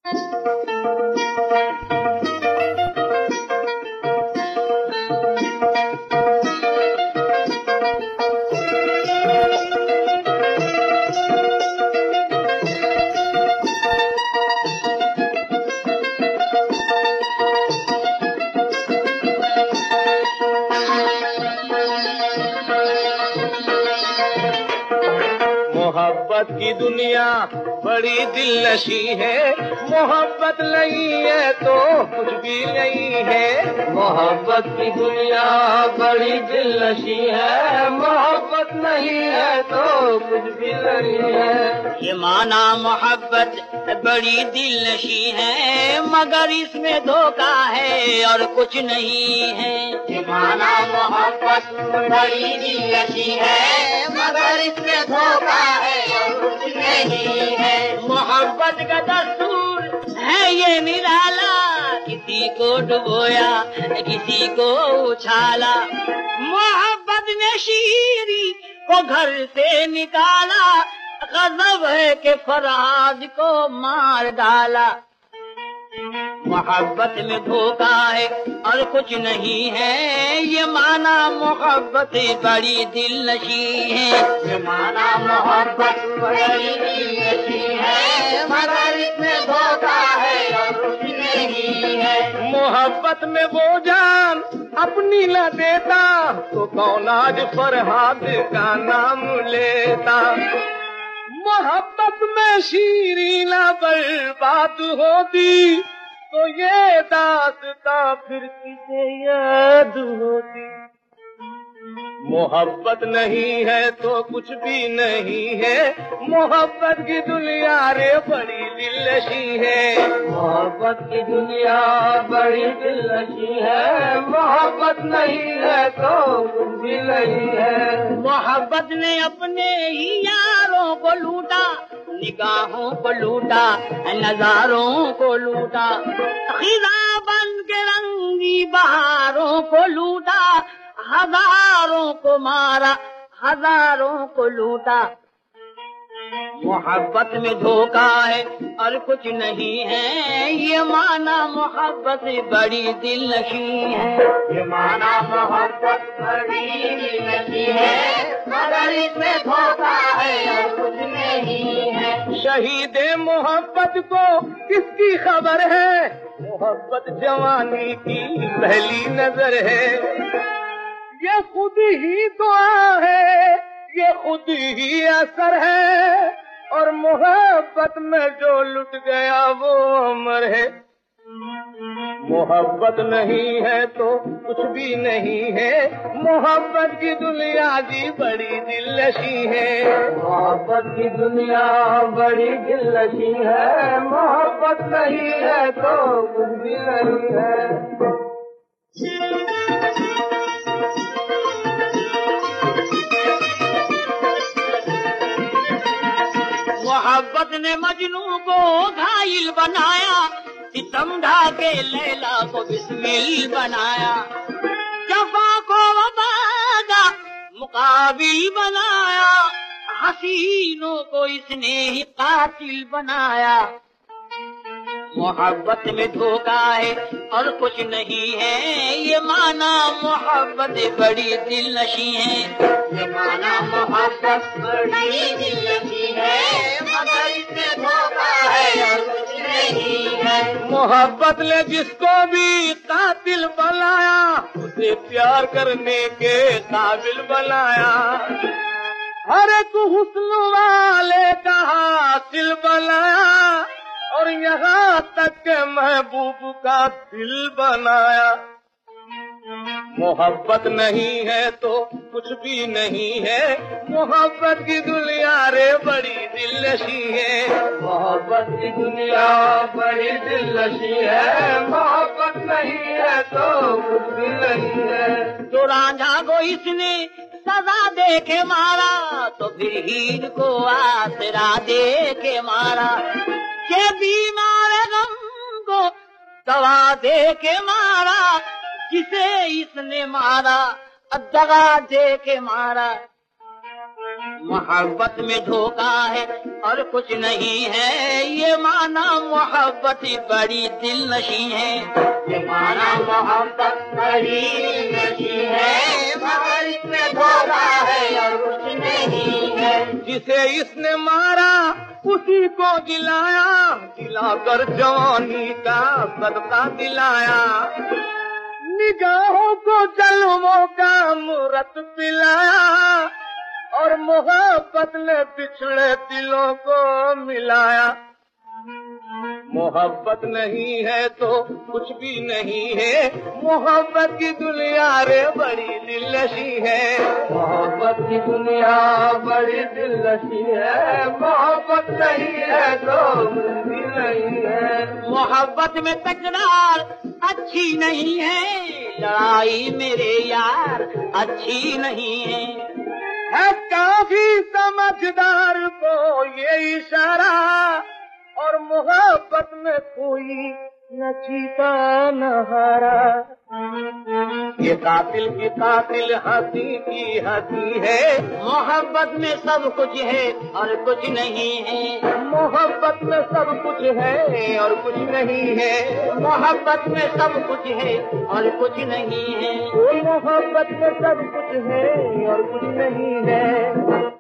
मोहब्बत की दुनिया बड़ी दिलनशी है, मोहब्बत नहीं है तो कुछ भी नहीं है। मोहब्बत की दुनिया बड़ी दिलनशी है, मोहब्बत नहीं है तो कुछ भी नहीं है। ये माना मोहब्बत बड़ी दिलनशी है, मगर इसमें धोखा है और कुछ नहीं है। ये माना मोहब्बत बड़ी दिलनशी है, मगर इसमें धोखा है और कुछ नहीं है। मोहब्बत का दस्तूर है ये निराला, किसी को डुबोया किसी को उछाला। मोहब्बत ने शीरी को घर से निकाला, गजब है कि फराज को मार डाला। मोहब्बत में धोखा है और कुछ नहीं है, ये माना मोहब्बत बड़ी दिलनशी है। ये माना मोहब्बत बड़ी दिलनशी है, मगर इसमें धोखा है और कुछ नहीं है। मोहब्बत में वो जान अपनी न देता तो कौन आज फरहाद का नाम लेता। मोहब्बत में शीरीना बर्बाद होती तो ये दास्तां फिर किसे याद होती। मोहब्बत नहीं है तो कुछ भी नहीं है, मोहब्बत की दुनिया रे बड़ी दिलनशी है। मोहब्बत की दुनिया बड़ी दिलनशी है, मोहब्बत नहीं है तो कुछ भी नहीं है। मोहब्बत ने अपने ही यारों को लूटा, निगाहों को लूटा, नजारों को लूटा, खिज़ां बन के रंगी बहारों को लूटा, हजारों को मारा हजारों को लूटा। मोहब्बत में धोखा है और कुछ नहीं है, ये माना मोहब्बत बड़ी दिलनशी है। ये माना मोहब्बत बड़ी दिलनशी है, मगर इसमें धोखा है और कुछ नहीं है। शहीद मोहब्बत को किसकी खबर है, मोहब्बत जवानी की पहली नजर है। ये खुद ही दुआ है, ये खुद ही असर है, और मोहब्बत में जो लुट गया वो अमर है। मोहब्बत नहीं है तो कुछ भी नहीं है, मोहब्बत की दुनिया जी बड़ी दिलनशी है। मोहब्बत की दुनिया बड़ी दिलनशी है, मोहब्बत नहीं है तो कुछ भी नहीं है। मोहब्बत ने मजनू को घायल बनाया, सितम ढाके लैला को बिस्मिल बनाया, जफा को वफा का मुकाबिल बनाया, हसीनों को इसने ही कातिल बनाया। मोहब्बत में धोखा है और कुछ नहीं है, ये माना मोहब्बत बड़ी दिलनशी है। ये माना मोहब्बत बड़ी दिलनशी है, मगर इसमें धोखा है और कुछ नहीं है। मोहब्बत ने जिसको भी कातिल बनाया, उसे प्यार करने के काबिल बनाया। हर एक हुस्न वाले का हासिल बनाया, और यहाँ तक के महबूब का दिल बनाया। मोहब्बत नहीं है तो कुछ भी नहीं है, मोहब्बत की दुनिया रे बड़ी दिलनशी है। मोहब्बत की दुनिया बड़ी दिलनशी है, मोहब्बत नहीं है तो कुछ भी नहीं है। तो रांझा को इसने सजा दे के मारा, तो फिर हीर को आसरा दे के मारा, के बीमार गम को दवा दे के मारा, जिसे इसने मारा दगा दे के मारा। मोहब्बत में धोखा है और कुछ नहीं है, ये माना मोहब्बत बड़ी दिल नशी है। ये माना मोहब्बत बड़ी दिल नशी है, मगर इसमें धोखा है और कुछ नहीं है। जिसे इसने मारा उसी को दिलाया, दिलाकर जवानी का सदका दिलाया। निगाहों को जन्मों का अमृत पिलाया और मोहब्बत ने बिछड़े दिलों को मिलाया। मोहब्बत नहीं है तो कुछ भी नहीं है, मोहब्बत की दुनिया रे बड़ी दिलनशी है। मोहब्बत की दुनिया बड़ी दिलनशी है, मोहब्बत नहीं है तो कुछ भी नहीं है। मोहब्बत में तकरार अच्छी नहीं है, लड़ाई मेरे यार अच्छी नहीं है। काफी समझदार को ये इशारा, और मोहब्बत में कोई न जीता न हारा। ये कातिल की कातिल हंसी की हंसी है, मोहब्बत में सब कुछ है और कुछ नहीं है। मोहब्बत में सब कुछ है और कुछ नहीं है। मोहब्बत में सब कुछ है और कुछ नहीं है। मोहब्बत में सब कुछ है और कुछ नहीं है।